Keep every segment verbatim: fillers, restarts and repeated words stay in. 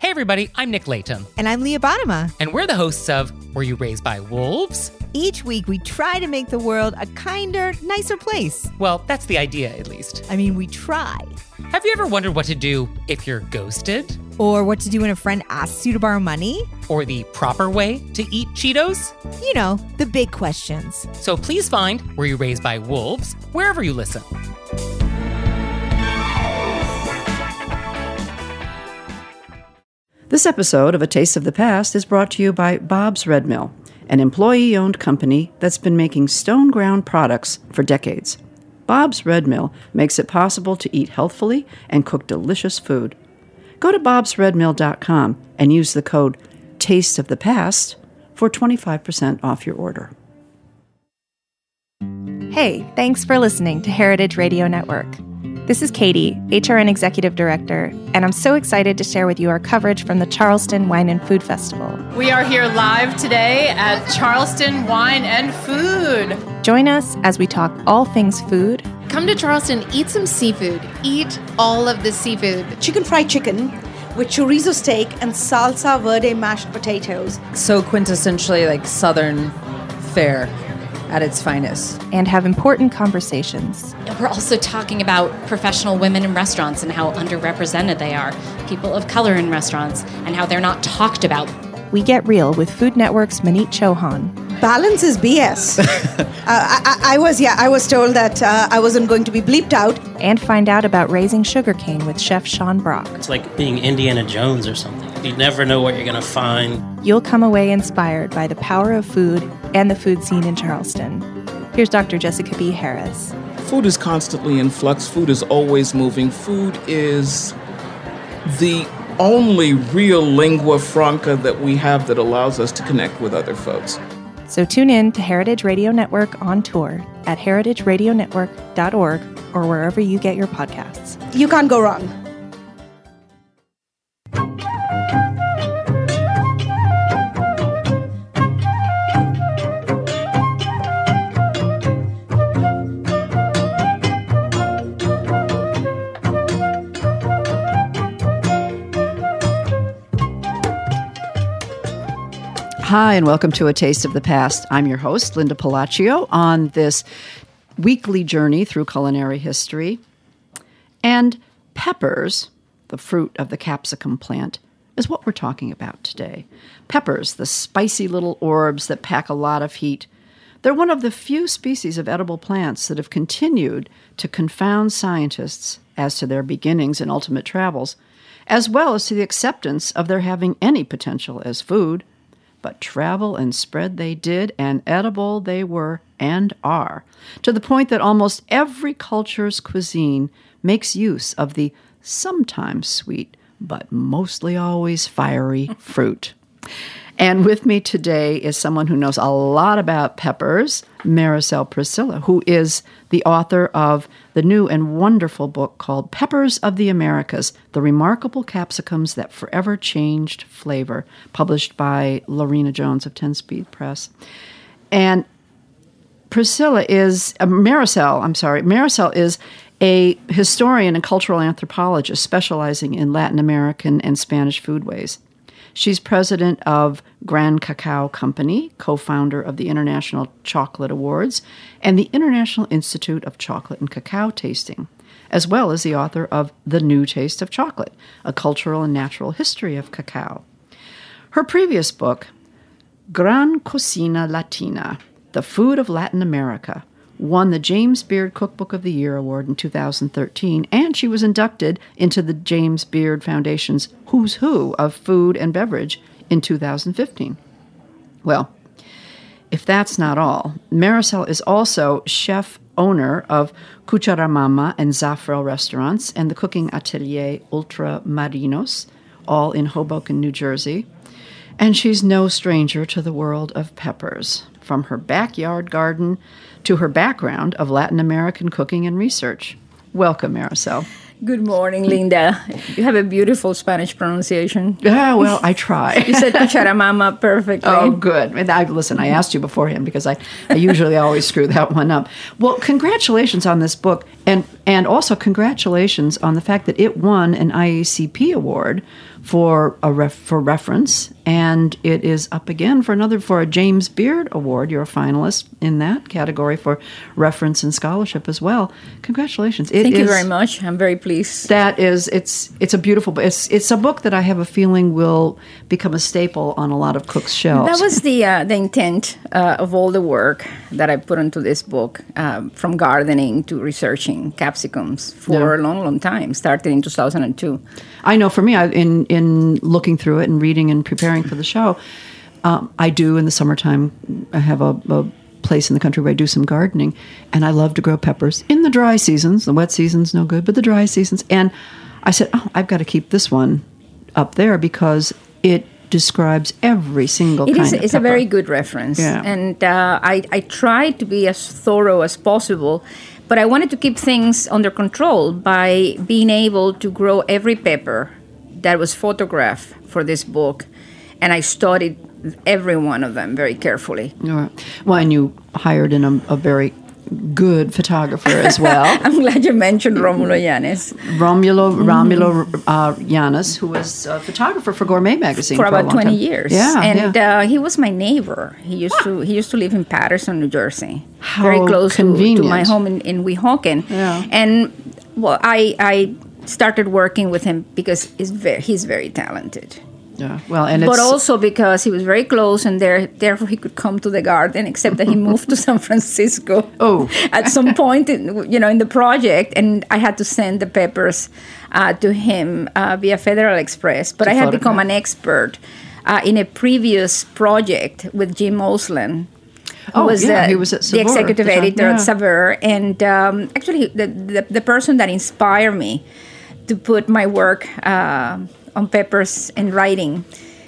Hey everybody, I'm Nick Layton. And I'm Leah Bottima. And we're the hosts of Were You Raised by Wolves? Each week we try to make the world a kinder, nicer place. Well, that's the idea, at least. I mean, we try. Have you ever wondered what to do if you're ghosted? Or what to do when a friend asks you to borrow money? Or the proper way to eat Cheetos? You know, the big questions. So please find Were You Raised by Wolves wherever you listen. This episode of A Taste of the Past is brought to you by Bob's Red Mill, an employee-owned company that's been making stone-ground products for decades. Bob's Red Mill makes it possible to eat healthfully and cook delicious food. Go to bobs red mill dot com and use the code Taste of the Past for twenty-five percent off your order. Hey, thanks for listening to Heritage Radio Network. This is Katie, H R N Executive Director, and I'm so excited to share with you our coverage from the Charleston Wine and Food Festival. We are here live today at Charleston Wine and Food. Join us as we talk all things food. Come to Charleston, eat some seafood. Eat all of the seafood. Chicken fried chicken with chorizo steak and salsa verde mashed potatoes. So quintessentially like Southern fare at its finest. And have important conversations. We're also talking about professional women in restaurants and how underrepresented they are, people of color in restaurants, and how they're not talked about. We get real with Food Network's Manit Chauhan. Balance is B S. uh, I, I, I was, yeah, I was told that uh, I wasn't going to be bleeped out. And find out about raising sugarcane with Chef Sean Brock. It's like being Indiana Jones or something. You never know what you're going to find. You'll come away inspired by the power of food and the food scene in Charleston. Here's Doctor Jessica B. Harris. Food is constantly in flux. Food is always moving. Food is the only real lingua franca that we have that allows us to connect with other folks. So tune in to Heritage Radio Network on tour at heritage radio network dot org or wherever you get your podcasts. You can't go wrong. Hi, and welcome to A Taste of the Past. I'm your host, Linda Palacio, on this weekly journey through culinary history. And peppers, the fruit of the capsicum plant, is what we're talking about today. Peppers, the spicy little orbs that pack a lot of heat. They're one of the few species of edible plants that have continued to confound scientists as to their beginnings and ultimate travels, as well as to the acceptance of their having any potential as food. But travel and spread they did, and edible they were and are, to the point that almost every culture's cuisine makes use of the sometimes sweet, but mostly always fiery fruit. And with me today is someone who knows a lot about peppers, Maricel Priscilla, who is the author of the new and wonderful book called Peppers of the Americas, The Remarkable Capsicums That Forever Changed Flavor, published by Lorena Jones of Ten Speed Press. And Priscilla is, uh, Maricel, I'm sorry, Maricel is a historian and cultural anthropologist specializing in Latin American and Spanish foodways. She's president of Gran Cacao Company, co-founder of the International Chocolate Awards, and the International Institute of Chocolate and Cacao Tasting, as well as the author of The New Taste of Chocolate, A Cultural and Natural History of Cacao. Her previous book, Gran Cocina Latina, The Food of Latin America, won the James Beard Cookbook of the Year Award in two thousand thirteen, and she was inducted into the James Beard Foundation's Who's Who of Food and Beverage in two thousand fifteen. Well, if that's not all, Maricel is also chef owner of Cucharamama and Zafrel restaurants and the cooking atelier Ultramarinos, all in Hoboken, New Jersey. And she's no stranger to the world of peppers, from her backyard garden to her background of Latin American cooking and research. Welcome, Maricel. Good morning, Linda. You have a beautiful Spanish pronunciation. Yeah, well, I try. You said cucharamama perfectly. Oh, good. And I, listen, I asked you beforehand because I, I usually always screw that one up. Well, congratulations on this book, and, and also congratulations on the fact that it won an I A C P award for a ref, for reference, and it is up again for another for a James Beard Award. You're a finalist in that category for reference and scholarship as well. Congratulations! It Thank is, you very much. I'm very pleased. That is, it's it's a beautiful book. It's it's a book that I have a feeling will become a staple on a lot of cooks' shelves. That was the uh, the intent uh, of all the work that I put into this book, um, from gardening to researching capsicums for Yeah. a long, long time. Started in two thousand two. I know for me, I, in in looking through it and reading and preparing for the show, um, I do in the summertime. I have a, a place in the country where I do some gardening, and I love to grow peppers in the dry seasons. The wet seasons no good, but the dry seasons. And I said, oh, I've got to keep this one up there because it describes every single It kind is. of It's pepper. a very good reference, Yeah. and uh, I I tried to be as thorough as possible, but I wanted to keep things under control by being able to grow every pepper that was photographed for this book, and I studied every one of them very carefully. All right. Well, and you hired in a, a very good photographer as well. I'm glad you mentioned Romulo Llanes. Romulo Romulo uh, Llanes, who was a photographer for Gourmet magazine For for, about a long twenty time. years, Yeah, and yeah. Uh, he was my neighbor. He used to he used to live in Patterson, New Jersey, How very close to, to convenient. my home in, in Weehawken. Yeah. And well, I I started working with him because he's very he's very talented. Yeah. Well, and but it's, also because he was very close, and there, therefore he could come to the garden. Except that he moved to San Francisco. Oh. At some point, in, you know, in the project, and I had to send the peppers uh, to him uh, via Federal Express. But To I had photograph. become an expert uh, in a previous project with Jim Osland. Who Oh, was, yeah, uh, he was at the Saveur executive at the time, editor yeah. at Saveur, and um, actually the, the the person that inspired me to put my work uh, on peppers in writing.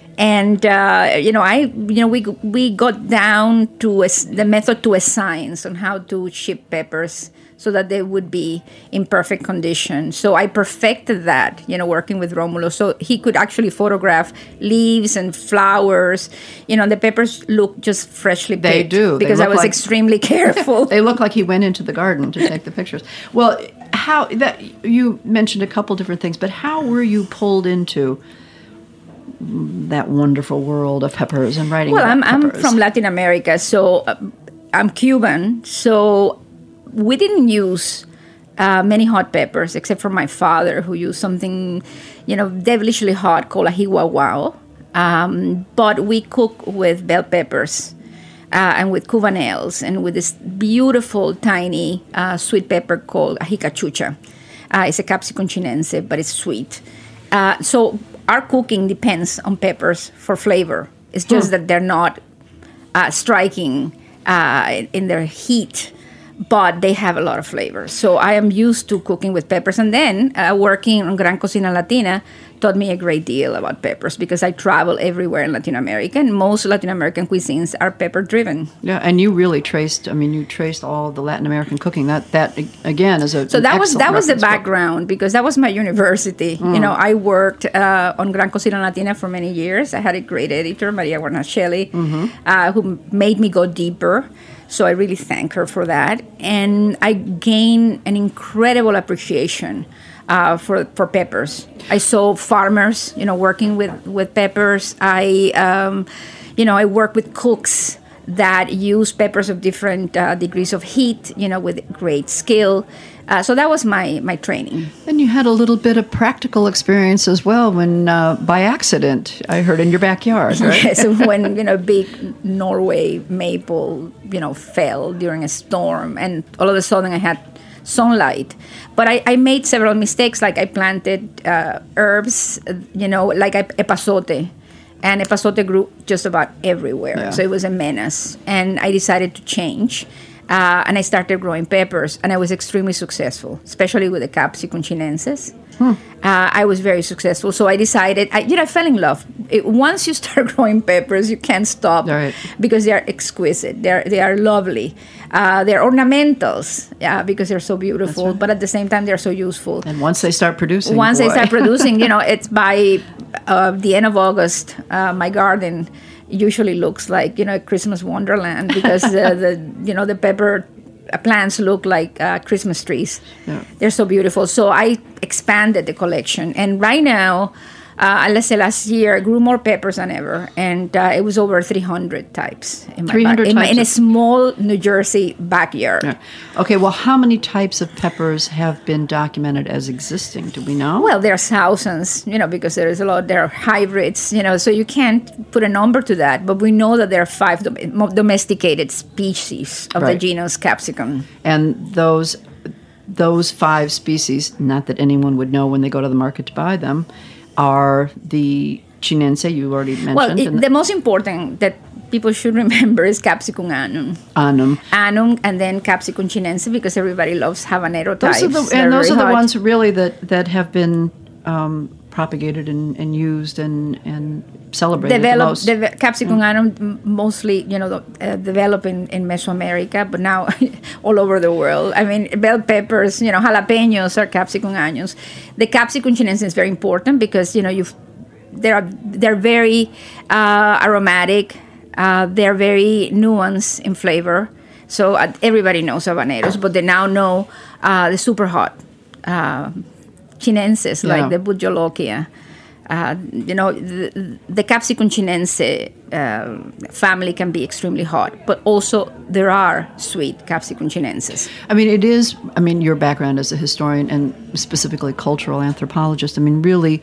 And uh, you know, I you know we we got down to a, the method to a science on how to ship peppers so that they would be in perfect condition. So I perfected that, you know, working with Romulo, so he could actually photograph leaves and flowers. You know, the peppers look just freshly picked. They do. They because I look was like- extremely careful. They look like he went into the garden to take the pictures. Well, how that you mentioned a couple different things, but how were you pulled into that wonderful world of peppers and writing Well, about I'm, I'm peppers? from Latin America, so uh, I'm Cuban. So we didn't use uh, many hot peppers, except for my father, who used something, you know, devilishly hot called ají guaguao. Um, but we cook with bell peppers uh, and with cubanelles and with this beautiful, tiny uh, sweet pepper called ají cachucha. Uh, it's a capsicum chinense, but it's sweet. Uh, so our cooking depends on peppers for flavor. It's just Hmm. that they're not uh, striking uh, in their heat, but they have a lot of flavor. So I am used to cooking with peppers. And then uh, working on Gran Cocina Latina taught me a great deal about peppers because I travel everywhere in Latin America, and most Latin American cuisines are pepper-driven. Yeah, and you really traced. I mean, you traced all of the Latin American cooking. That that again is a So an that was excellent that was the reference book. background because that was my university. Mm. You know, I worked uh, on Gran Cocina Latina for many years. I had a great editor, Maria Guarnaschelli, Mhm. uh, who made me go deeper. So I really thank her for that, and I gained an incredible appreciation uh, for for peppers. I saw farmers, you know, working with with peppers. I, um, you know, I work with cooks that use peppers of different uh, degrees of heat, you know, with great skill. Uh, so that was my my training. And you had a little bit of practical experience as well when, uh, by accident, I heard in your backyard, right? Yes, when you know big Norway maple, you know, fell during a storm, and all of a sudden I had sunlight. But I, I made several mistakes, like I planted uh, herbs, uh, you know, like I- epazote. And epazote grew just about everywhere. Yeah. So it was a menace. And I decided to change. Uh, and I started growing peppers. And I was extremely successful, especially with the capsicum chinenses. Hmm. Uh, I was very successful. So I decided, I, you know, I fell in love. It, once you start growing peppers, you can't stop Right. because they are exquisite. They're, they are lovely. Uh, they're ornamentals yeah, because they're so beautiful. right. But at the same time, they're so useful. And once they start producing, Once boy. they start producing, you know, it's by uh, the end of August, uh, my garden usually looks like, you know, a Christmas wonderland because uh, the, you know, the pepper plants look like uh, Christmas trees. Yeah. They're so beautiful. So I expanded the collection. And right now, uh, let's say last year, grew more peppers than ever, and uh, it was over three hundred types in, my, three hundred in, my, in a of- small New Jersey backyard. Yeah. Okay, well, how many types of peppers have been documented as existing? Do we know? Well, there are thousands, you know, because there is a lot. There are hybrids, you know, so you can't put a number to that. But we know that there are five dom- domesticated species of Right. the genus Capsicum. And those those five species, not that anyone would know when they go to the market to buy them, are the Chinense you already mentioned. Well, it, and the most important that people should remember is Capsicum annum. Annum. Annum, and then Capsicum chinense, because everybody loves habanero types. Those are the, They're and those very are the hot. ones really that, that have been um, propagated and, and used and, and celebrated the Develop, most. the Capsicum annum m- mostly, you know, uh, developed in, in Mesoamerica, but now all over the world. I mean, bell peppers, you know, jalapenos are Capsicum annums. The Capsicum chinense is very important because, you know, you've they're they're very uh, aromatic. Uh, they're very nuanced in flavor. So uh, everybody knows habaneros, but they now know uh, the super hot uh, chinenses, Yeah. like the Butyolochia. Uh, you know, the, the Capsicum chinense uh, family can be extremely hot, but also there are sweet Capsicum chinenses. I mean, it is, I mean, your background as a historian and specifically cultural anthropologist, I mean, really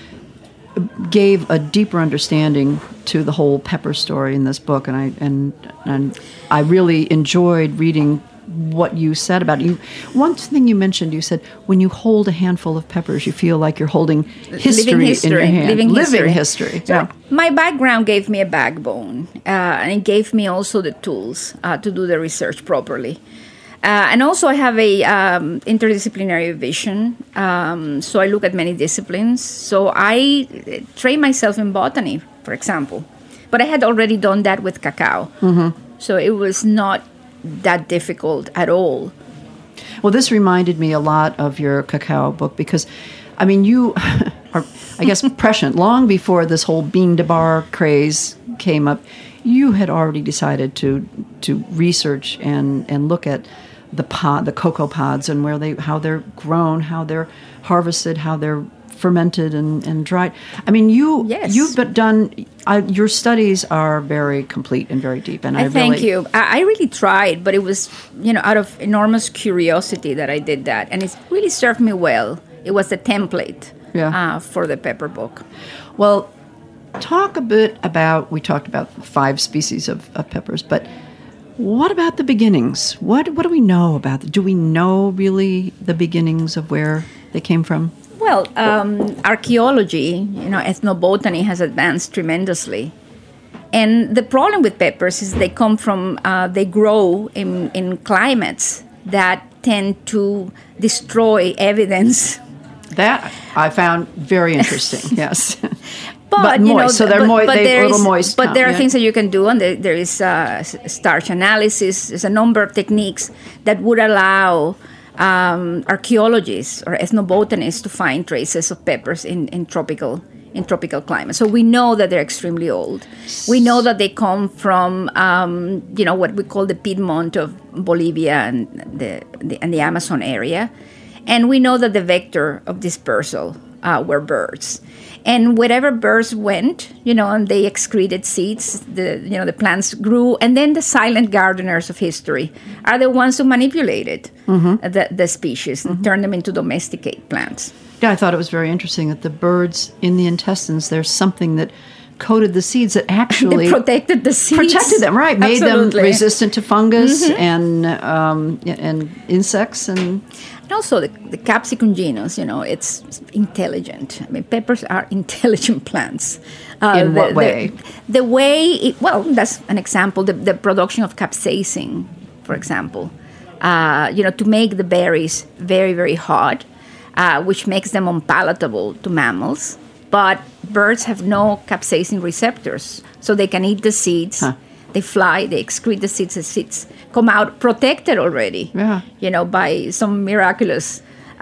gave a deeper understanding to the whole pepper story in this book, and I and and I really enjoyed reading what you said about it. You, one thing you mentioned, you said when you hold a handful of peppers, you feel like you're holding history, Living history, in your hand. living history. history. So Yeah. my background gave me a backbone, uh, and it gave me also the tools uh, to do the research properly. Uh, and also, I have a um, interdisciplinary vision, um, so I look at many disciplines. So I uh, train myself in botany, for example, but I had already done that with cacao, Mm-hmm. so it was not that difficult at all. Well, this reminded me a lot of your cacao book because, I mean, you are, I guess, prescient. Long before this whole bean to bar craze came up, you had already decided to to research and, and look at the pod, the cocoa pods, and where they, how they're grown, how they're harvested, how they're fermented and, and dried. I mean, you Yes. you've but done uh, your studies are very complete and very deep, and I, I thank really, you. I, I really tried, but it was, you know, out of enormous curiosity that I did that, and it's really served me well. It was the template Yeah. uh, for the pepper book. Well, talk a bit about, we talked about five species of, of peppers, but what about the beginnings? What what do we know about them? Do we know really the beginnings of where they came from? Well, um, archaeology, you know, ethnobotany has advanced tremendously. And the problem with peppers is they come from, uh, they grow in, in climates that tend to destroy evidence. That I found very interesting, yes. But, But you moist, know, so they're but, moi- but they- there little is- moist But count, there are yeah. things that you can do, and there, there is uh, s- starch analysis. There's a number of techniques that would allow um, archaeologists or ethnobotanists to find traces of peppers in, in tropical in tropical climates. So we know that they're extremely old. We know that they come from um, you know what we call the Piedmont of Bolivia and the, the and the Amazon area, and we know that the vector of dispersal uh, were birds. And wherever birds went, you know, and they excreted seeds, the you know the plants grew, and then the silent gardeners of history are the ones who manipulated Mhm. the, the species and turned them into domesticated plants. Yeah, I thought it was very interesting that the birds in the intestines, there's something that coated the seeds that actually They protected the seeds. protected them, right? Made Absolutely. them resistant to fungus Mhm. and um, and insects and. And also the, the capsicum genus, you know, it's intelligent. I mean, peppers are intelligent plants. In the, what the- way? The, way, it, well, that's an example. The, the production of capsaicin, for example, uh, you know, to make the berries very, very hot, uh, which makes them unpalatable to mammals. But birds have no capsaicin receptors, so they can eat the seeds. Huh. They fly, they excrete the seeds, the seeds come out protected already, Yeah. you know, by some miraculous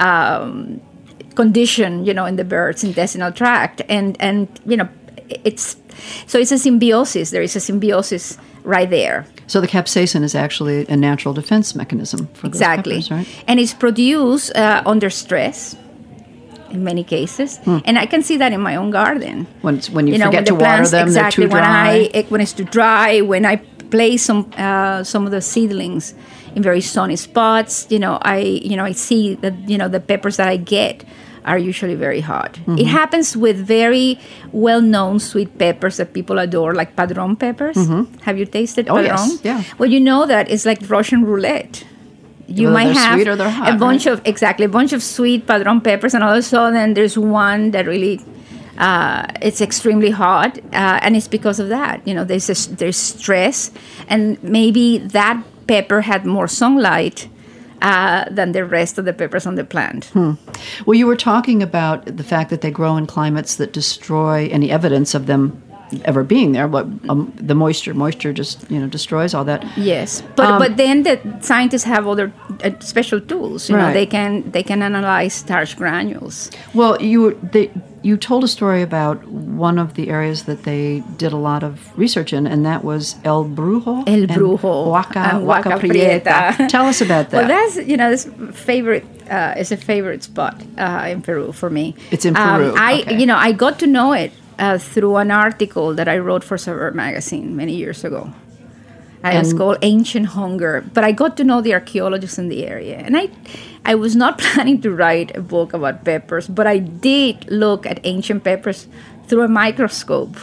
um, condition, you know, in the bird's intestinal tract. And, and, you know, it's, so it's a symbiosis. There is a symbiosis right there. So the capsaicin is actually a natural defense mechanism for those Exactly. peppers, right? And it's produced uh, under stress. in many cases, hmm. and I can see that in my own garden. When when you, you know, forget when to the plants, water them, exactly, they're too dry. When I when it's too dry, when I place some uh, some of the seedlings in very sunny spots, you know, I you know I see that you know the peppers that I get are usually very hot. Mm-hmm. It happens with very well-known sweet peppers that people adore, like Padron peppers. Mm-hmm. Have you tasted oh, Padron? Yes. Yeah. Well, you know that it's like Russian roulette. You Whether might they're have sweet or they're hot, a bunch right? of exactly a bunch of sweet Padron peppers, and all of a sudden there's one that really uh, it's extremely hot, uh, and it's because of that. You know, there's a, there's stress, and maybe that pepper had more sunlight Uh, than the rest of the peppers on the plant. Hmm. Well, you were talking about the fact that they grow in climates that destroy any evidence of them ever being there. But um, the moisture, moisture just you know destroys all that. Yes, but um, but then the scientists have other uh, special tools. You right. know, they can they can analyze starch granules. Well, you they, you told a story about one of the areas that they did a lot of research in, and that was El Brujo. El Brujo. Huaca, Huaca Prieta. Tell us about that. Well, that's, you know, this favorite, uh, it's a favorite spot uh, in Peru for me. It's in Peru. Um, I, okay. you know, I got to know it uh, through an article that I wrote for Saveur magazine many years ago. And it's called Ancient Hunger. But I got to know the archaeologists in the area. And I I was not planning to write a book about peppers, but I did look at ancient peppers through a microscope.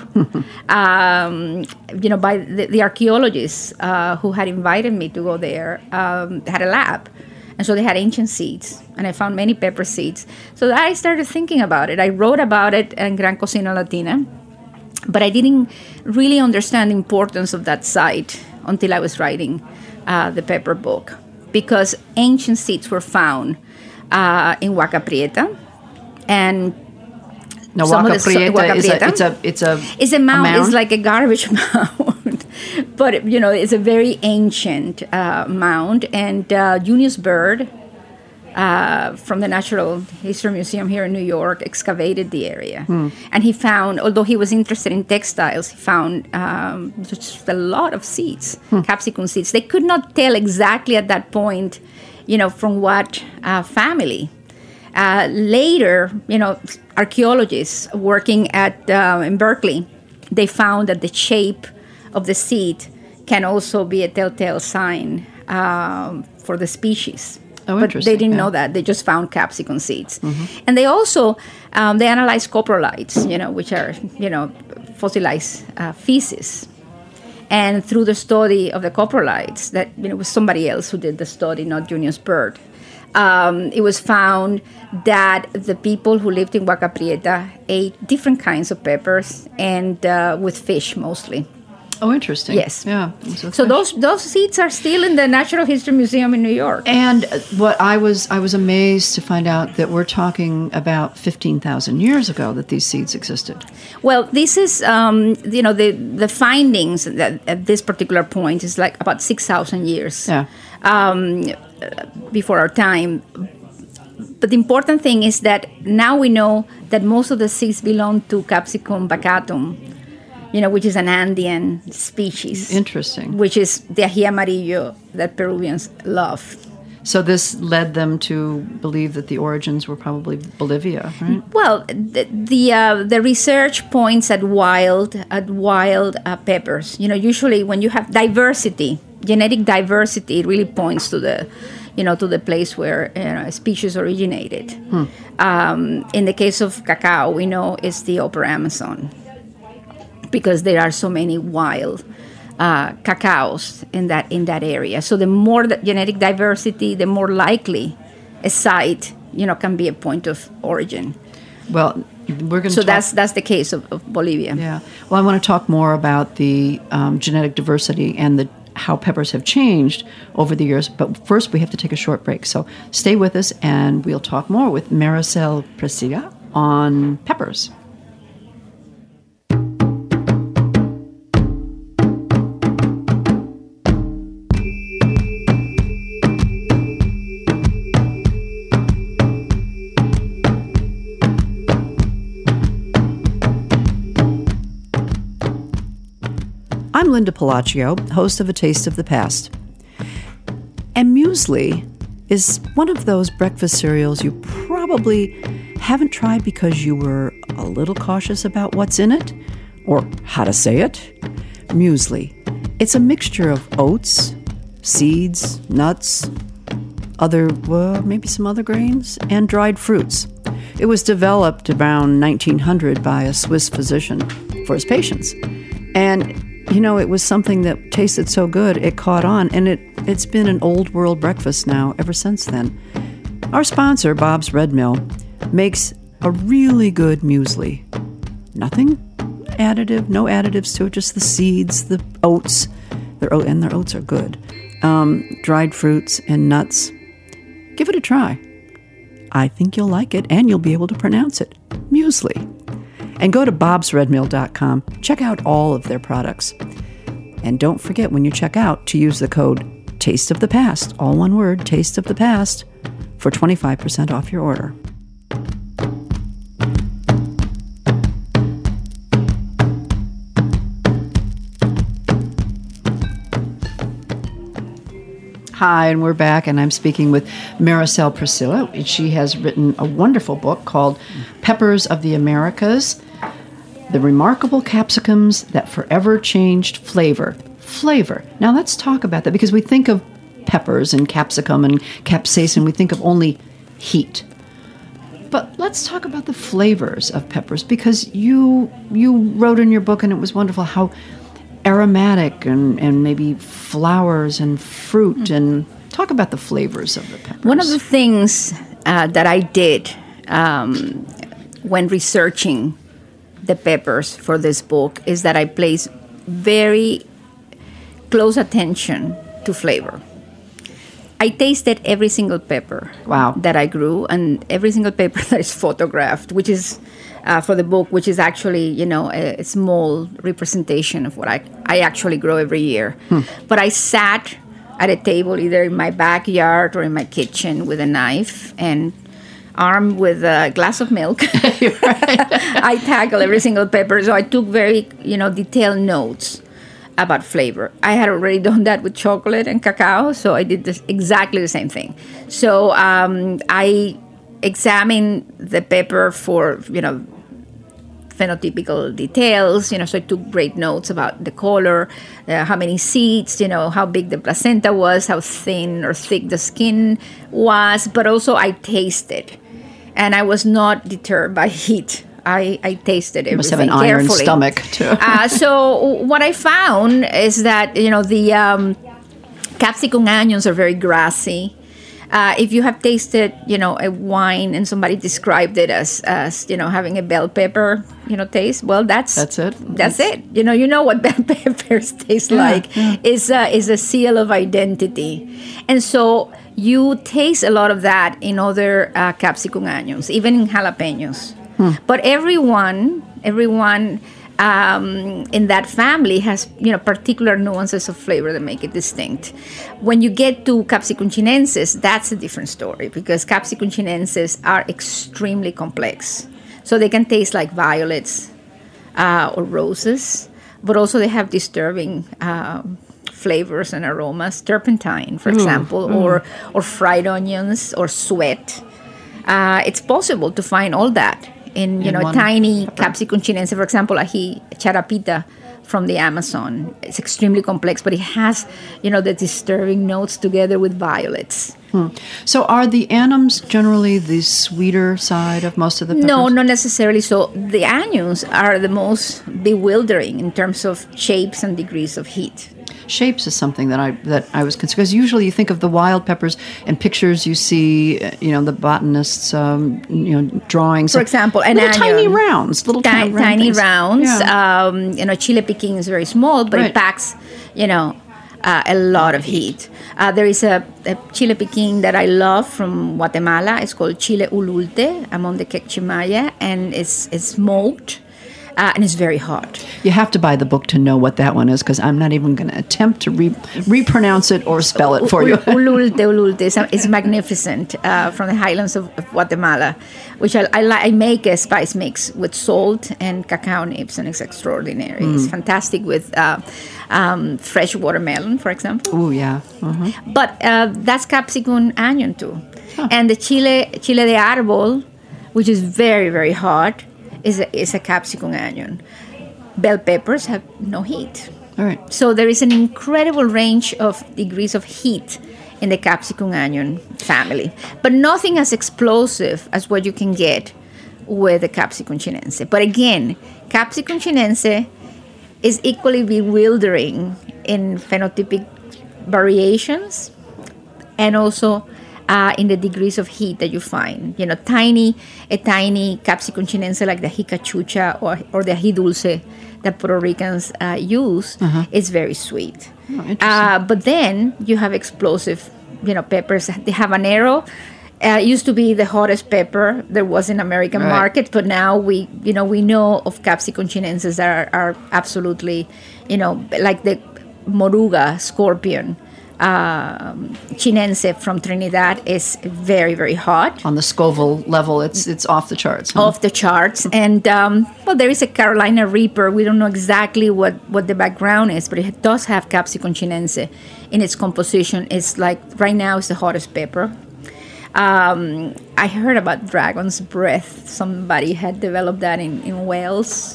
um, you know, by the, the archaeologists uh, who had invited me to go there um, had a lab. And so they had ancient seeds. And I found many pepper seeds. So I started thinking about it. I wrote about it in Gran Cocina Latina. But I didn't really understand the importance of that site until I was writing uh, the pepper book, because ancient seeds were found uh, in Huaca Prieta, and no, some Huaca of the, Prieta, Huaca is Prieta a, it's a it's a it's a mound. A mound? It's like a garbage mound, but you know it's a very ancient uh, mound. And uh, Junius Bird uh, from the Natural History Museum here in New York excavated the area. Hmm. And he found, although he was interested in textiles, he found um, just a lot of seeds, hmm. capsicum seeds. They could not tell exactly at that point, you know, from what uh, family. Uh, later, you know, archaeologists working at uh, in Berkeley, they found that the shape of the seed can also be a telltale sign um, for the species. Oh, but interesting. they didn't yeah. know that. They just found capsicum seeds. Mm-hmm. And they also, um, they analyzed coprolites, you know, which are, you know, fossilized uh, feces. And through the study of the coprolites, that, you know, it was somebody else who did the study, not Junius Bird, um, it was found that the people who lived in Huaca Prieta ate different kinds of peppers and uh, with fish mostly. Oh, interesting. Yes. Yeah. So, so those those seeds are still in the Natural History Museum in New York. And what I was I was amazed to find out that we're talking about fifteen thousand years ago that these seeds existed. Well, this is um, you know the the findings that at this particular point is like about six thousand years yeah. um, before our time. But the important thing is that now we know that most of the seeds belong to Capsicum baccatum, you know, which is an Andean species. Interesting. Which is the ají amarillo that Peruvians love. So this led them to believe that the origins were probably Bolivia, right? Well, the the, uh, the research points at wild at wild uh, peppers. You know, usually when you have diversity, genetic diversity, it really points to the, you know, to the place where you know, a species originated. Hmm. Um, in the case of cacao, we know it's the Upper Amazon, because there are so many wild uh, cacaos in that in that area. So the more the genetic diversity, the more likely a site, you know, can be a point of origin. Well, we're going to. So talk, that's that's the case of, of Bolivia. Yeah. Well, I want to talk more about the um, genetic diversity and the how peppers have changed over the years. But first, we have to take a short break. So stay with us, and we'll talk more with Maricel Presiga on peppers. I'm Linda Palacio, host of A Taste of the Past. And muesli is one of those breakfast cereals you probably haven't tried because you were a little cautious about what's in it or how to say it? Muesli. It's a mixture of oats, seeds, nuts, other, well, maybe some other grains, and dried fruits. It was developed around nineteen hundred by a Swiss physician for his patients. And, you know, it was something that tasted so good, it caught on, and it, it's been an old world breakfast now ever since then. Our sponsor, Bob's Red Mill, makes a really good muesli. Nothing additive, no additives to it, just the seeds, the oats, their oat, and their oats are good, um, dried fruits and nuts. Give it a try. I think you'll like it, and you'll be able to pronounce it, muesli. And go to bobs red mill dot com. Check out all of their products. And don't forget when you check out to use the code Taste of the Past, all one word, Taste of the Past, for twenty-five percent off your order. Hi, and we're back, and I'm speaking with Maricel Priscilla. She has written a wonderful book called Peppers of the Americas, The Remarkable Capsicums That Forever Changed Flavor. Flavor. Now let's talk about that, because we think of peppers and capsicum and capsaicin, we think of only heat. But let's talk about the flavors of peppers, because you you wrote in your book, and it was wonderful, how aromatic and, and maybe flowers and fruit, mm. and talk about the flavors of the peppers. One of the things uh, that I did um, when researching the peppers for this book is that I placed very close attention to flavor. I tasted every single pepper wow. that I grew, and every single pepper that is photographed, which is uh, for the book, which is actually, you know, a, a small representation of what I, I actually grow every year. Hmm. But I sat at a table either in my backyard or in my kitchen with a knife and armed with a glass of milk. I tackle every single pepper. So I took very, you know, detailed notes about flavor. I had already done that with chocolate and cacao, so I did this, exactly the same thing. So um, I examined the pepper for, you know, phenotypical details, you know, so I took great notes about the color, uh, how many seeds, you know, how big the placenta was, how thin or thick the skin was, but also I tasted. And I was not deterred by heat. I, I tasted everything you must have an iron carefully. stomach, too. uh, so what I found is that, you know, the um, capsicum onions are very grassy. Uh, if you have tasted, you know, a wine and somebody described it as, as, you know, having a bell pepper, you know, taste, well, that's that's it. That's it. You know, you know what bell peppers taste yeah, like. Yeah. Is a, is a seal of identity, and so you taste a lot of that in other uh, capsicum onions, even in jalapenos. Hmm. But everyone, everyone. Um, in that family has, you know, particular nuances of flavor that make it distinct. When you get to Capsicum chinensis, that's a different story because Capsicum chinensis are extremely complex. So they can taste like violets uh, or roses, but also they have disturbing uh, flavors and aromas. Turpentine, for mm, example, mm. or or fried onions or sweat. Uh, it's possible to find all that in, you in know, a tiny pepper. Capsicum chinensis, for example, ají charapita from the Amazon. It's extremely complex, but it has, you know, the disturbing notes together with violets. Hmm. So are the anums generally the sweeter side of most of the peppers? No, not necessarily. So the onions are the most bewildering in terms of shapes and degrees of heat. Shapes is something that I that I was concerned, because usually you think of the wild peppers and pictures you see, you know, the botanists, um, you know, drawings. For example, an little onion. tiny rounds, little Ti- tiny, round tiny things. rounds. Yeah. Um, you know, Chile piquin is very small, but right. it packs, you know, uh, a lot of heat. Uh, there is a, a Chile piquin that I love from Guatemala. It's called Chile ululte, among the Quechimaya, and it's it's smoked. Uh, and it's very hot. You have to buy the book to know what that one is, because I'm not even going to attempt to re- repronounce it or spell it for you. Ululte, ululte. It's, it's magnificent uh, from the highlands of, of Guatemala, which I, I, I make a spice mix with salt and cacao nibs, and it's extraordinary. Mm. It's fantastic with uh, um, fresh watermelon, for example. Oh, yeah. Mm-hmm. But uh, that's capsicum onion, too. Huh. And the chile, chile de árbol, which is very, very hot, is a, is a capsicum onion. Bell peppers have no heat. All right. So there is an incredible range of degrees of heat in the capsicum onion family, but nothing as explosive as what you can get with the capsicum chinense. But again, capsicum chinense is equally bewildering in phenotypic variations and also uh, in the degrees of heat that you find. You know, tiny, a tiny capsicum chinense like the jicachucha or, or the ají dulce that Puerto Ricans uh, use uh-huh. is very sweet. Oh, uh, but then you have explosive, you know, peppers. The habanero uh, used to be the hottest pepper there was in American right. market, but now we, you know, we know of capsicum chinenses that are, are absolutely, you know, like the moruga scorpion. Um, chinense from Trinidad is very, very hot. On the Scoville level, it's it's off the charts. Huh? Off the charts. And, um, well, there is a Carolina Reaper. We don't know exactly what, what the background is, but it does have capsicum chinense in its composition. It's like, right now, it's the hottest pepper. Um, I heard about dragon's breath. Somebody had developed that in, in Wales.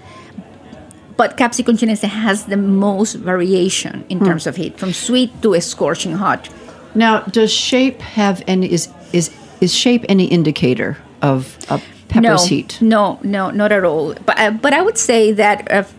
But capsicum chinense has the most variation in terms mm. of heat, from sweet to a scorching hot. Now, does shape have any, is is is shape any indicator of a pepper's no, heat? No, no, not at all. But uh, but I would say that, uh,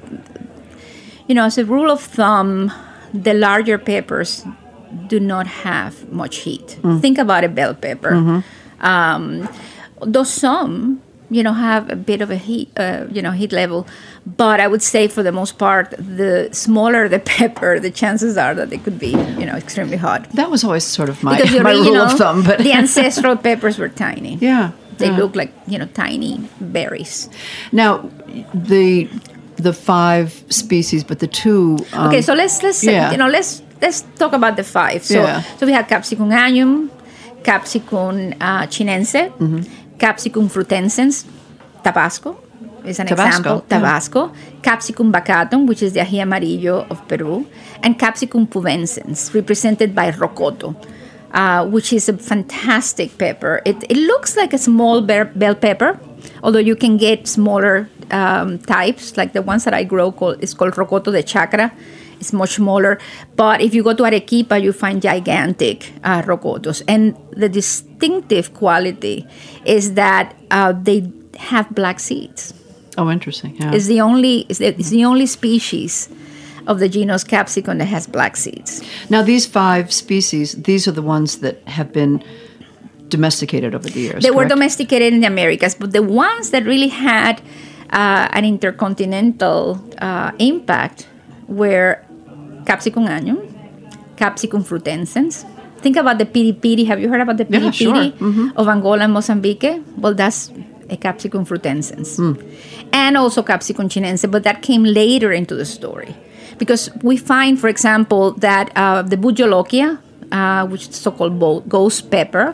you know, as a rule of thumb, the larger peppers do not have much heat. Mm. Think about a bell pepper. Mm-hmm. Um, though some, you know, have a bit of a heat, uh, you know, heat level. But I would say, for the most part, the smaller the pepper, the chances are that they could be, you know, extremely hot. That was always sort of my, because my rule you know, of thumb. But the ancestral peppers were tiny. Yeah. They yeah. look like, you know, tiny berries. Now, the the five species, but the two. Um, okay, so let's let's yeah. you know let's let's talk about the five. So yeah. so we have capsicum annuum, capsicum uh, chinense, mm-hmm. capsicum frutescens, Tabasco is an Tabasco, example. yeah. Tabasco, capsicum bacatum, which is the ají amarillo of Peru, and capsicum pubescens, represented by rocoto, uh, which is a fantastic pepper. It it looks like a small bell pepper, although you can get smaller um, types, like the ones that I grow. Called it's called rocoto de chacra. It's much smaller, but if you go to Arequipa, you find gigantic uh, rocotos, and the distinctive quality is that uh, they have black seeds. Oh, interesting. Yeah. It's the only it's the, it's the only species of the genus Capsicum that has black seeds. Now, these five species, these are the ones that have been domesticated over the years. They correct? were domesticated in the Americas, but the ones that really had uh, an intercontinental uh, impact were Capsicum annuum, Capsicum frutescens. Think about the piri piri. Have you heard about the piri yeah, sure. piri mm-hmm. of Angola and Mozambique? Well, that's a Capsicum frutescens. Mm. And also Capsicum chinense, but that came later into the story. Because we find, for example, that uh, the Bujolokia, uh, which is so-called bo- ghost pepper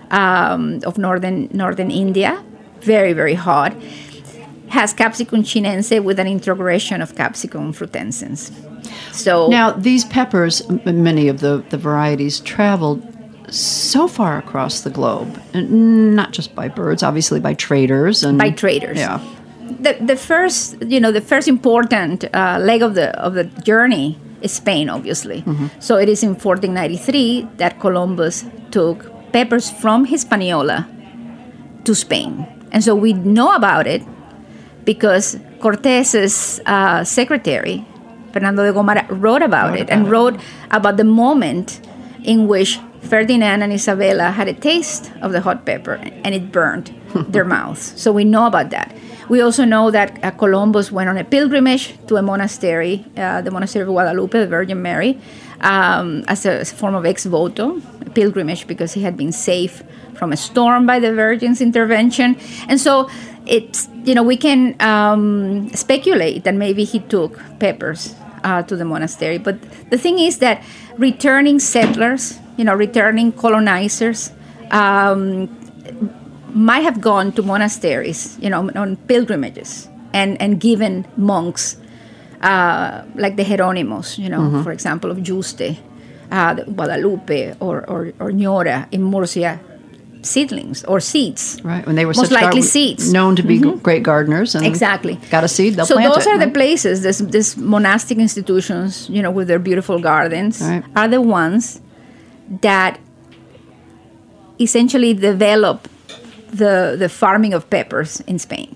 um, of northern northern India, very, very hot, has Capsicum chinense with an introgression of Capsicum frutescens. So now, these peppers, many of the, the varieties, traveled so far across the globe, and not just by birds, obviously by traders and by traders. Yeah. The the first, you know, the first important uh, leg of the of the journey is Spain, obviously. Mm-hmm. So it is in fourteen ninety-three that Columbus took peppers from Hispaniola to Spain, and so we know about it because Cortez's uh, secretary, Fernando de Gomara, wrote about wrote it about and it. wrote about the moment in which Ferdinand and Isabella had a taste of the hot pepper and it burned their mouths. So we know about that. We also know that uh, Columbus went on a pilgrimage to a monastery, uh, the monastery of Guadalupe, the Virgin Mary, um, as, a, as a form of ex voto, a pilgrimage because he had been saved from a storm by the Virgin's intervention. And so it's, you know, we can um, speculate that maybe he took peppers uh, to the monastery. But the thing is that returning settlers, you know, returning colonizers, um, might have gone to monasteries, you know, on pilgrimages and, and given monks, uh, like the Jerónimos, you know, mm-hmm. for example, of Juste, uh, Guadalupe, or, or, or Ñora in Murcia, seedlings or seeds. Right, when they were most such likely gar- seeds, known to be mm-hmm. great gardeners, and exactly got a seed, they'll so plant those it, are right? the places. This this monastic institutions, you know, with their beautiful gardens, right. are the ones that essentially develop the the farming of peppers in Spain.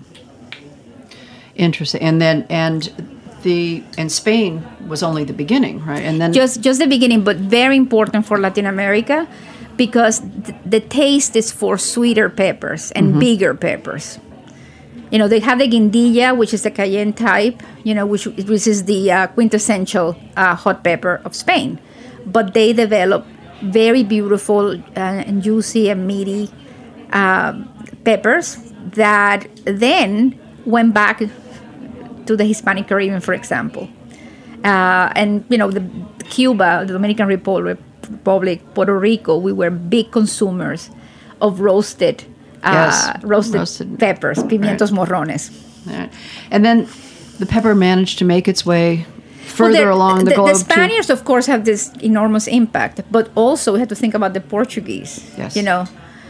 Interesting, and then and. The, and Spain was only the beginning, right? And then just just the beginning, but very important for Latin America, because th- the taste is for sweeter peppers and mm-hmm. bigger peppers. You know, they have the guindilla, which is the cayenne type, you know, which, which is the uh, quintessential uh, hot pepper of Spain. But they develop very beautiful uh, and juicy and meaty uh, peppers that then went back to the Hispanic Caribbean, for example. Uh, and, you know, the Cuba, the Dominican Republic, Puerto Rico, we were big consumers of roasted uh, yes, roasted, roasted peppers, pimientos right. morrones. Right. And then the pepper managed to make its way further well, along the, the globe. The Spaniards, to... of course, have this enormous impact, but also we have to think about the Portuguese, yes. you know,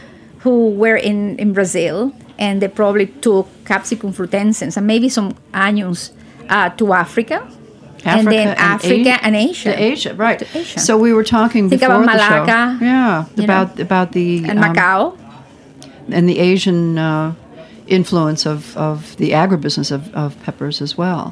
who were in, in Brazil, and they probably took Capsicum frutescens and maybe some onions uh, to Africa, Africa and then and Africa A- and Asia. To Asia, right. To Asia. So we were talking Think before about the Malacca, show. Yeah, about know, about the... And um, Macau. And the Asian uh, influence of, of the agribusiness of, of peppers as well.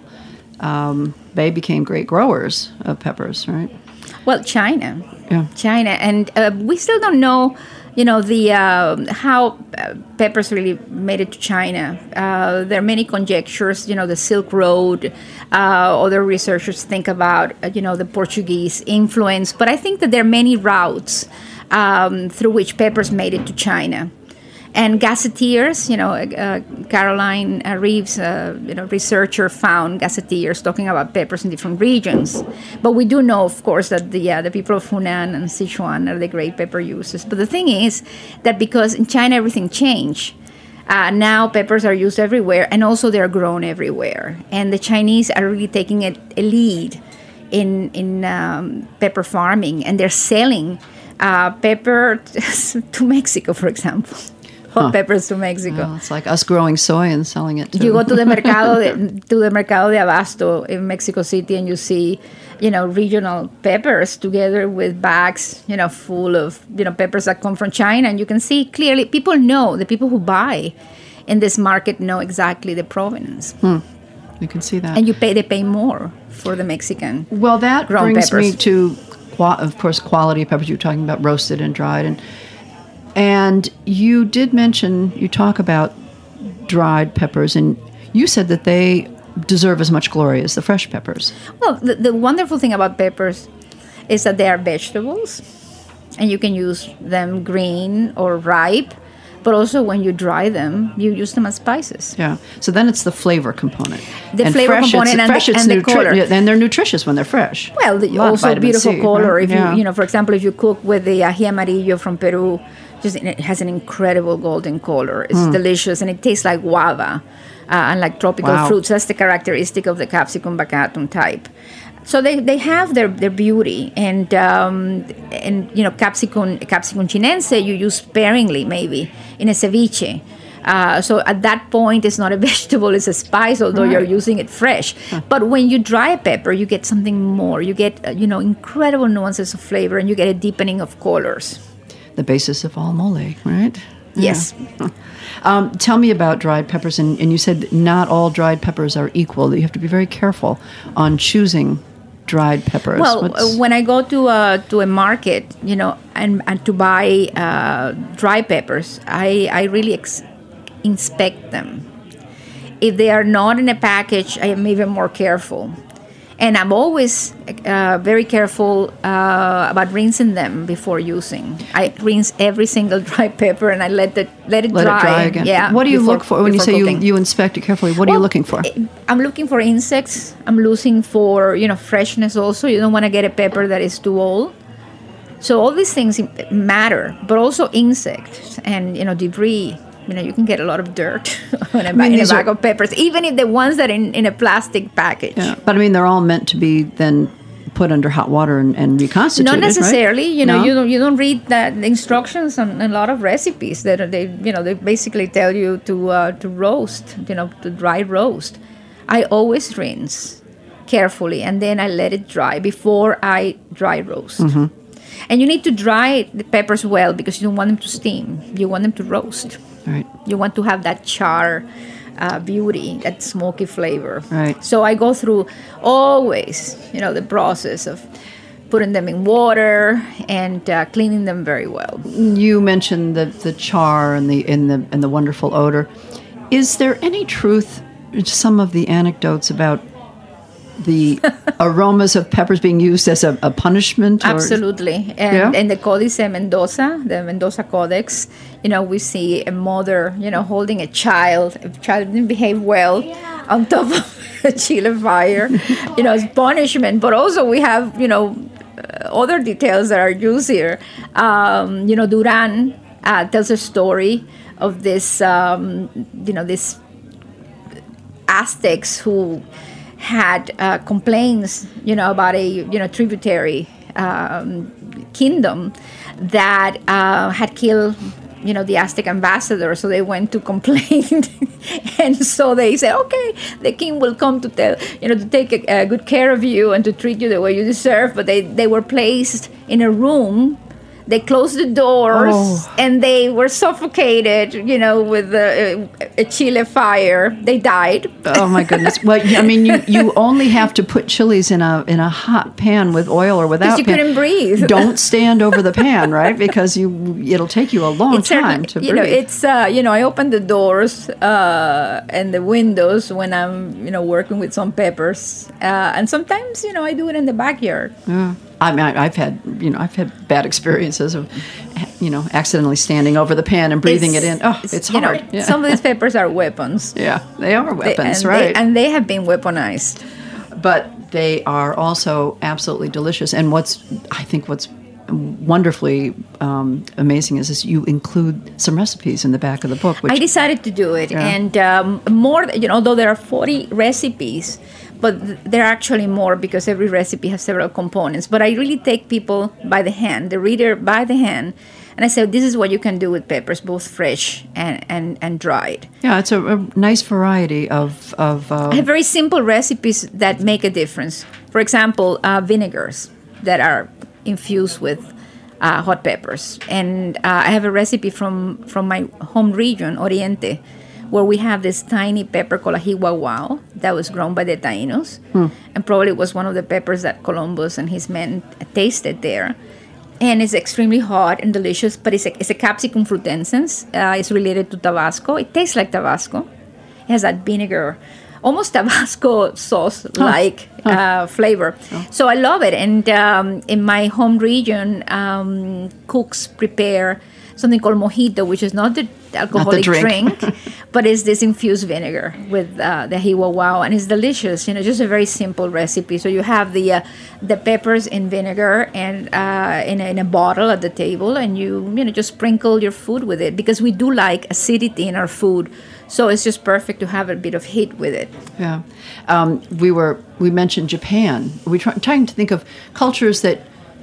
Um, they became great growers of peppers, right? Well, China. Yeah. China. And uh, we still don't know, you know, the uh, how uh, peppers really made it to China. Uh, there are many conjectures, you know, the Silk Road. Uh, other researchers think about, uh, you know, the Portuguese influence. But I think that there are many routes um, through which peppers made it to China. And gazetteers, you know, uh, Caroline uh, Reeves, uh, you know, researcher, found gazetteers talking about peppers in different regions. But we do know, of course, that the uh, the people of Hunan and Sichuan are the great pepper users. But the thing is that because in China everything changed, uh, now peppers are used everywhere, and also they're grown everywhere. And the Chinese are really taking a, a lead in in um, pepper farming, and they're selling uh, pepper to Mexico, for example. Hot huh. peppers to Mexico. Well, it's like us growing soy and selling it to... You go to the Mercado de, to the Mercado de Abasto in Mexico City, and you see, you know, regional peppers together with bags, you know, full of, you know, peppers that come from China. And you can see clearly, people know, the people who buy in this market know exactly the provenance. Hmm. You can see that. And you pay, they pay more for the Mexican Well, that grown brings peppers. me to, of course, quality peppers. You were talking about roasted and dried, and And you did mention, you talk about dried peppers, and you said that they deserve as much glory as the fresh peppers. Well, the, the wonderful thing about peppers is that they are vegetables, and you can use them green or ripe, but also when you dry them, you use them as spices. Yeah. So then it's the flavor component. The and flavor fresh, component and, fresh, the, and the nutri- color. And they're nutritious when they're fresh. Well, the, also beautiful C, color. right? If yeah. you, you know, for example, if you cook with the ají amarillo from Peru, just it has an incredible golden color. It's mm. delicious, and it tastes like guava uh, and like tropical wow. fruits. That's the characteristic of the Capsicum baccatum type. So they, they have their, their beauty, and um, and you know, capsicum capsicum chinense you use sparingly maybe in a ceviche. Uh, so at that point, it's not a vegetable; it's a spice. Although right. you're using it fresh, huh. but when you dry a pepper, you get something more. You get uh, you know incredible nuances of flavor, and you get a deepening of colors. The basis of all mole, right? Yes. Yeah. Um, tell me about dried peppers, and, and you said not all dried peppers are equal. That you have to be very careful on choosing dried peppers. Well, What's... when I go to a to a market, you know, and, and to buy uh, dry peppers, I I really ex- inspect them. If they are not in a package, I am even more careful. And I'm always uh, very careful uh, about rinsing them before using. I rinse every single dry pepper, and I let it let it let dry. It dry again. Yeah. What do you before, look for when you say you, you inspect it carefully? What well, are you looking for? I'm looking for insects. I'm looking for you know freshness. Also, you don't want to get a pepper that is too old. So all these things matter, but also insects and you know debris. You know, you can get a lot of dirt in a, I mean, in a bag are, of peppers, even if the ones that are in, in a plastic package. Yeah, but I mean, they're all meant to be then put under hot water and, and reconstituted. Not necessarily. Right? You know, No? you don't you don't read the, the instructions on a lot of recipes that are- they you know they basically tell you to uh, to roast. You know, to dry roast. I always rinse carefully and then I let it dry before I dry roast. Mhm. And you need to dry the peppers well because you don't want them to steam. You want them to roast. Right. You want to have that char uh, beauty, that smoky flavor. Right. So I go through always, you know, the process of putting them in water and uh, cleaning them very well. You mentioned the, the char and the and the and the wonderful odor. Is there any truth to some of the anecdotes about the aromas of peppers being used as a, a punishment? Or? Absolutely. And Yeah? in the Códice Mendoza, the Mendoza Codex, you know, we see a mother, you know, holding a child. If a child didn't behave well on top of a chile fire, you know, as punishment. But also we have, you know, uh, other details that are used here. Um, you know, Duran uh, tells a story of this, um, you know, this Aztecs who had uh, complaints, you know, about a you know tributary um, kingdom that uh, had killed, you know, the Aztec ambassador. So they went to complain, and so they said, okay, the king will come to tell, you know, to take a, a good care of you and to treat you the way you deserve. But they they were placed in a room. They closed the doors Oh. and they were suffocated, you know, with a, a chile fire. They died. Oh my goodness! Well, I mean, you, you only have to put chilies in a in a hot pan with oil or without. Because you pan. couldn't breathe. Don't stand over the pan, right? Because you it'll take you a long It's certain- time to you breathe. know, it's uh, you know, I open the doors uh, and the windows when I'm you know working with some peppers, uh, and sometimes you know I do it in the backyard. Yeah. I mean, I, I've had you know I've had bad experiences of you know accidentally standing over the pan and breathing It's- it in. Oh, it's you hard. know, Yeah. Some of these peppers are weapons. Yeah, they are They- weapons, and right? They, and they have been weaponized. But they are also absolutely delicious. And what's I think what's wonderfully um, amazing is, is you include some recipes in the back of the book. Which, I decided to do it, Yeah. and um, more. You know, although there are forty recipes, but th- there are actually more because every recipe has several components. But I really take people by the hand, the reader by the hand, and I say, this is what you can do with peppers, both fresh and and, and dried. yeah, it's a, a nice variety of of. Uh, I have very simple recipes that make a difference. For example, uh, vinegars that are infused with uh, hot peppers. And uh, I have a recipe from, from my home region, Oriente, where we have this tiny pepper called ají guaguao that was grown by the Taínos. Hmm. And probably was one of the peppers that Columbus and his men tasted there. And it's extremely hot and delicious, but it's a, it's a Capsicum frutescens. Uh, it's related to Tabasco. It tastes like Tabasco. It has that vinegar, almost Tabasco sauce-like Huh. Huh. uh, flavor. Oh. So I love it. And um, in my home region, um, cooks prepare something called mojito, which is not the alcoholic drink. drink, but it's this infused vinegar with uh, the ají guaguao, and it's delicious. You know, just a very simple recipe. So you have the uh, the peppers in vinegar and uh, in, a, in a bottle at the table, and you you know just sprinkle your food with it because we do like acidity in our food. So it's just perfect to have a bit of heat with it. Yeah, um, we were we mentioned Japan. We try, trying to think of cultures that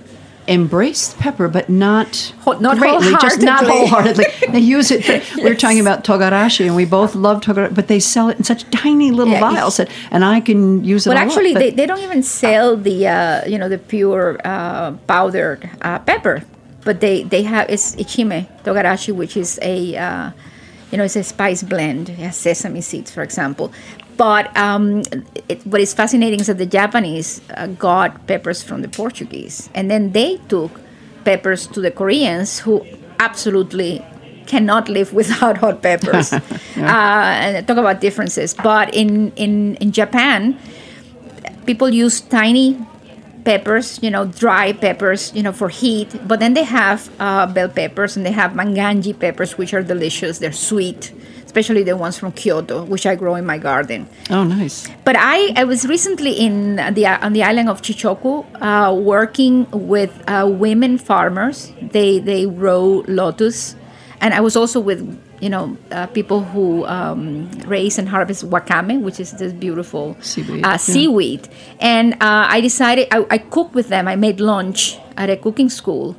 embrace pepper, but not not greatly, just not wholeheartedly. wholeheartedly. They use it. For, We were talking about togarashi, and we both love togarashi, but they sell it in such tiny little Yeah, vials, that, and I can use it. But a lot, actually, but- they, they don't even sell the uh, you know the pure uh, powdered uh, pepper, but they, they have it's ichime togarashi, which is a uh, you know it's a spice blend. It has sesame seeds, for example. But um, it, what is fascinating is that the Japanese uh, got peppers from the Portuguese, and then they took peppers to the Koreans, who absolutely cannot live without hot peppers. Yeah. uh, and talk about differences. But in, in, in Japan, people use tiny peppers, you know, dry peppers, you know, for heat. But then they have uh, bell peppers, and they have manganji peppers, which are delicious. They're sweet, especially the ones from Kyoto, which I grow in my garden. Oh, nice. But I, I was recently in the on the island of Chichoku, uh, working with uh, women farmers. They they grow lotus, and I was also with you know, uh, people who um, raise and harvest wakame, which is this beautiful seaweed. Uh, yeah. seaweed. And uh, I decided, I, I cooked with them. I made lunch at a cooking school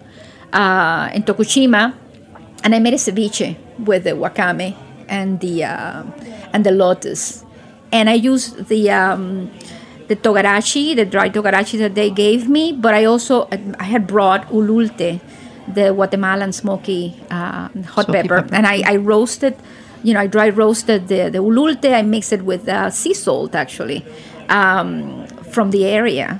uh, in Tokushima, and I made a ceviche with the wakame and the uh, and the lotus. And I used the um, the togarashi, the dried togarashi that they gave me, but I also I had brought ululte, the Guatemalan smoky uh, hot Smoky pepper, pepper. and I, I roasted, you know, I dry roasted the, the ululte. I mixed it with uh, sea salt, actually, um, from the area,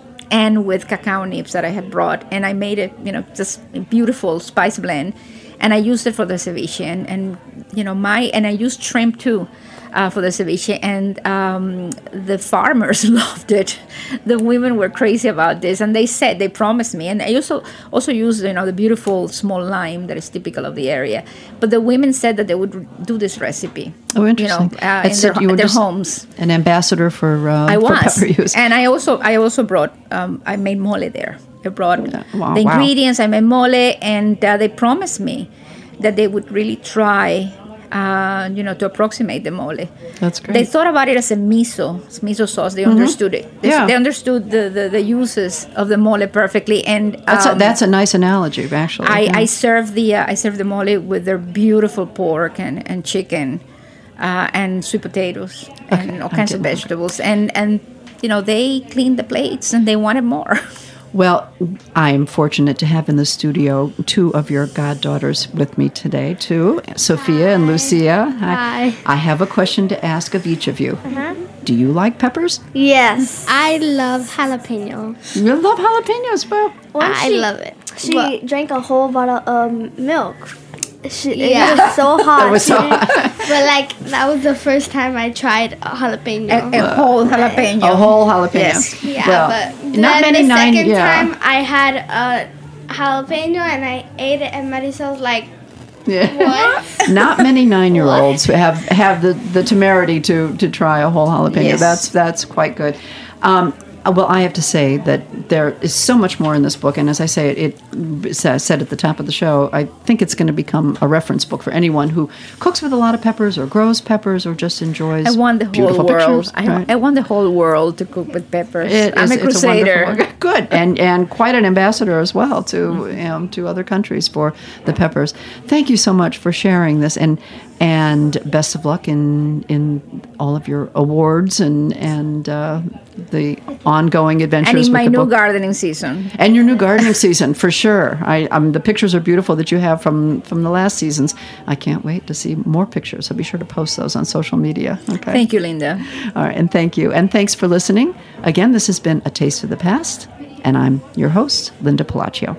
and with cacao nibs that I had brought, and I made it, you know, just a beautiful spice blend, and I used it for the ceviche, and, and you know, my, and I used shrimp too. Uh, for the ceviche, and um, the farmers loved it. The women were crazy about this, and they said, they promised me, and I also also used, you know, the beautiful small lime that is typical of the area. But the women said that they would do this recipe. Oh, interesting. You know, uh, It in said their, you were their just homes. An ambassador for uh, I for was, pepper use. and I also I also brought um, I made mole there. I brought Wow, the wow. ingredients. I made mole, and uh, they promised me that they would really try. Uh, you know, to approximate the mole. That's great. They thought about it as a miso, miso sauce. They Mhm. understood it. They, Yeah. they understood the, the, the uses of the mole perfectly. And That's a, um, that's a nice analogy, actually. I, yeah. I serve the uh, I serve the mole with their beautiful pork and and chicken, uh, and sweet potatoes and all I'm kinds of getting vegetables. And and you know, they cleaned the plates and they wanted more. Well, I'm fortunate to have in the studio two of your goddaughters with me today, too, Sophia and Lucia. Hi. I have a question to ask of each of you. Uh-huh. Do you like peppers? Yes. I love jalapeno. You love jalapenos, well. I she- love it. She But- drank a whole bottle of milk. She, Yeah. It was so hot. It was so too. hot. But like that was the first time I tried a jalapeno. A, a whole jalapeno. A whole jalapeno. Yes. Yeah, Well, but not then many the nine- second yeah. time I had a jalapeno and I ate it and Marisol was like, Yeah. what? Not many nine-year-olds have have the, the temerity to to try a whole jalapeno. Yes. That's that's quite good. Um, well, I have to say that there is so much more in this book, and as I say, it, it said at the top of the show, I think it's going to become a reference book for anyone who cooks with a lot of peppers, or grows peppers, or just enjoys. I want the whole beautiful world. pictures, I, right? I want the whole world to cook with peppers. It I'm is- a it's crusader. wonderful- good, and and quite an ambassador as well to um, to other countries for the peppers. Thank you so much for sharing this, and and best of luck in in all of your awards and and uh, the ongoing adventures and in with my the new book. gardening season. And your new gardening season, for sure. I um, the pictures are beautiful that you have from from the last seasons. I can't wait to see more pictures. So be sure to post those on social media. Okay. Thank you, Linda. All right, and thank you. And thanks for listening. Again, this has been A Taste of the Past, and I'm your host, Linda Palacio.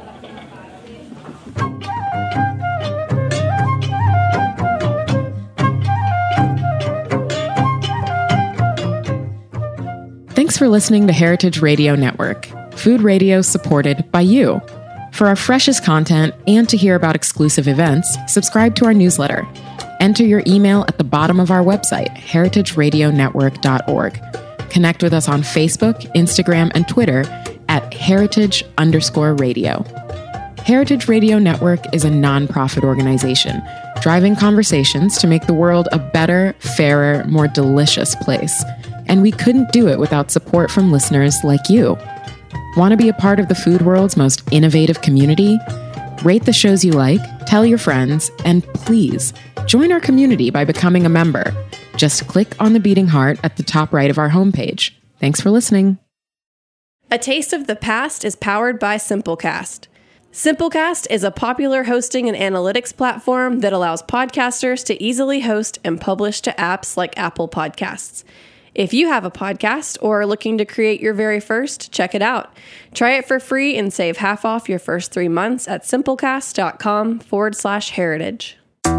Thanks for listening to Heritage Radio Network, food radio supported by you. For our freshest content and to hear about exclusive events, subscribe to our newsletter. Enter your email at the bottom of our website, heritage radio network dot org. Connect with us on Facebook, Instagram, and Twitter at heritage underscore radio. Heritage Radio Network is a nonprofit organization driving conversations to make the world a better, fairer, more delicious place. And we couldn't do it without support from listeners like you. Want to be a part of the food world's most innovative community? Rate the shows you like, tell your friends, and please join our community by becoming a member. Just click on the beating heart at the top right of our homepage. Thanks for listening. A Taste of the Past is powered by Simplecast. Simplecast is a popular hosting and analytics platform that allows podcasters to easily host and publish to apps like Apple Podcasts. If you have a podcast or are looking to create your very first, check it out. Try it for free and save half off your first three months at simplecast.com forward slash heritage.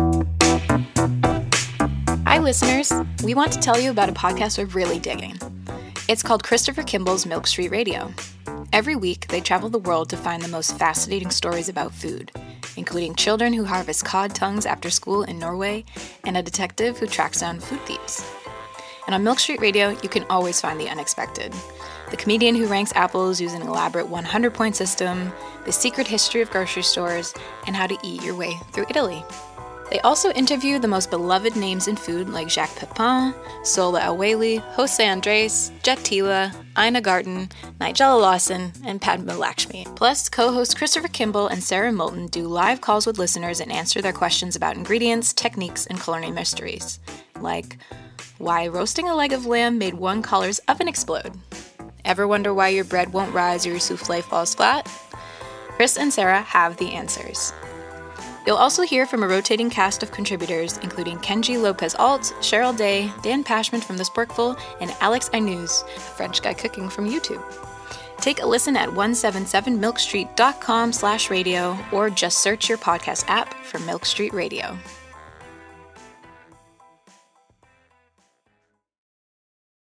Hi, listeners. We want to tell you about a podcast we're really digging. It's called Christopher Kimball's Milk Street Radio. Every week, they travel the world to find the most fascinating stories about food, including children who harvest cod tongues after school in Norway and a detective who tracks down food thieves. And on Milk Street Radio, you can always find the unexpected. The comedian who ranks apples using an elaborate one hundred point system, the secret history of grocery stores, and how to eat your way through Italy. They also interview the most beloved names in food like Jacques Pepin, Sola Aweli, Jose Andres, Jet Tila, Ina Garten, Nigella Lawson, and Padma Lakshmi. Plus, co-hosts Christopher Kimball and Sarah Moulton do live calls with listeners and answer their questions about ingredients, techniques, and culinary mysteries. Like, why roasting a leg of lamb made one caller's oven explode? Ever wonder why your bread won't rise or your souffle falls flat? Chris and Sarah have the answers. You'll also hear from a rotating cast of contributors, including Kenji Lopez-Alt, Cheryl Day, Dan Pashman from The Sporkful, and Alex Ainuz, a French guy cooking from YouTube. Take a listen at one seventy-seven milk street dot com slash radio or just search your podcast app for Milk Street Radio.